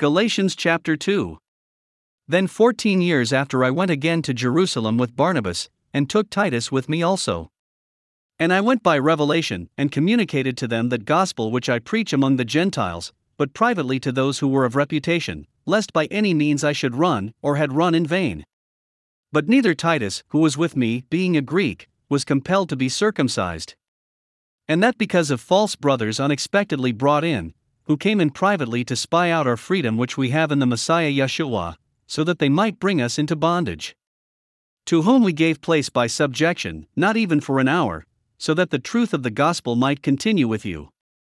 Galatians chapter 2. Then 14 years after I went again to Jerusalem with Barnabas, and took Titus with me also. And I went by revelation, and communicated to them that gospel which I preach among the Gentiles, but privately to those who were of reputation, lest by any means I should run, or had run in vain. But neither Titus, who was with me, being a Greek, was compelled to be circumcised. And that because of false brothers unexpectedly brought in, who came in privately to spy out our freedom which we have in the Messiah Yeshua, so that they might bring us into bondage. To whom we gave place by subjection, not even for an hour, so that the truth of the gospel might continue with you.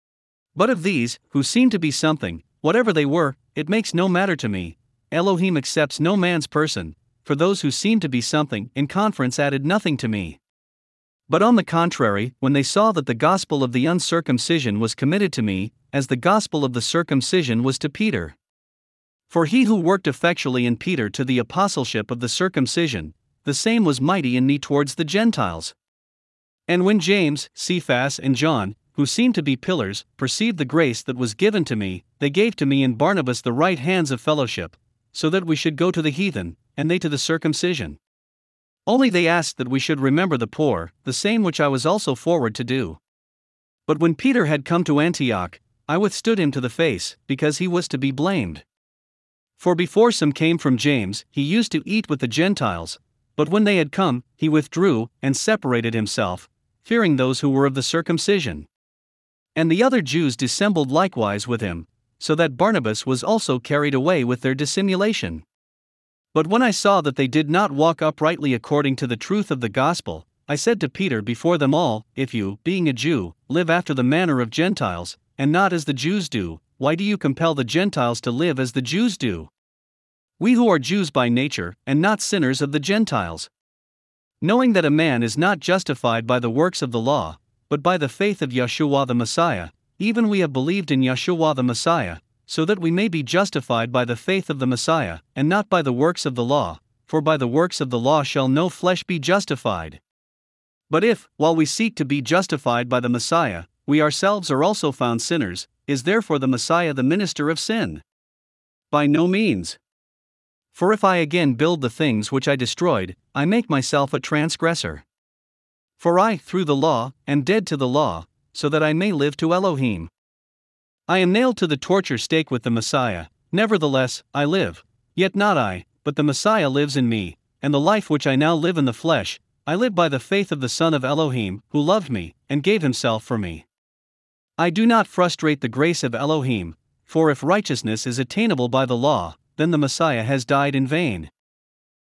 But of these, who seem to be something, whatever they were, it makes no matter to me. Elohim accepts no man's person, for those who seem to be something in conference added nothing to me. But on the contrary, when they saw that the gospel of the uncircumcision was committed to me, as the gospel of the circumcision was to Peter. For he who worked effectually in Peter to the apostleship of the circumcision, the same was mighty in me towards the Gentiles. And when James, Cephas, and John, who seemed to be pillars, perceived the grace that was given to me, they gave to me and Barnabas the right hands of fellowship, so that we should go to the heathen, and they to the circumcision. Only they asked that we should remember the poor, the same which I was also forward to do. But when Peter had come to Antioch, I withstood him to the face, because he was to be blamed. For before some came from James, he used to eat with the Gentiles, but when they had come, he withdrew, and separated himself, fearing those who were of the circumcision. And the other Jews dissembled likewise with him, so that Barnabas was also carried away with their dissimulation. But when I saw that they did not walk uprightly according to the truth of the gospel, I said to Peter before them all, if you, being a Jew, live after the manner of Gentiles, and not as the Jews do, why do you compel the Gentiles to live as the Jews do? We who are Jews by nature, and not sinners of the Gentiles. Knowing that a man is not justified by the works of the law, but by the faith of Yeshua the Messiah, even we have believed in Yeshua the Messiah, so that we may be justified by the faith of the Messiah, and not by the works of the law, for by the works of the law shall no flesh be justified. But if, while we seek to be justified by the Messiah, we ourselves are also found sinners, is therefore the Messiah the minister of sin? By no means. For if I again build the things which I destroyed, I make myself a transgressor. For I, through the law, am dead to the law, so that I may live to Elohim. I am nailed to the torture stake with the Messiah, nevertheless, I live, yet not I, but the Messiah lives in me, and the life which I now live in the flesh, I live by the faith of the Son of Elohim, who loved me, and gave himself for me. I do not frustrate the grace of Elohim, for if righteousness is attainable by the law, then the Messiah has died in vain.